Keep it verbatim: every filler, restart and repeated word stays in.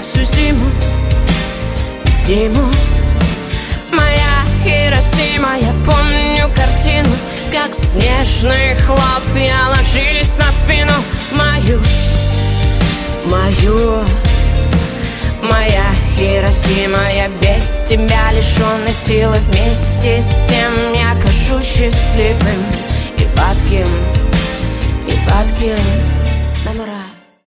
всю зиму, зиму. Моя Хиросима, я помню картину, как снежные хлопья ложились на спину мою, мою. Моя Хиросима, я без тебя лишённой силы. Вместе с тем я кажусь счастливым и падким, и падким.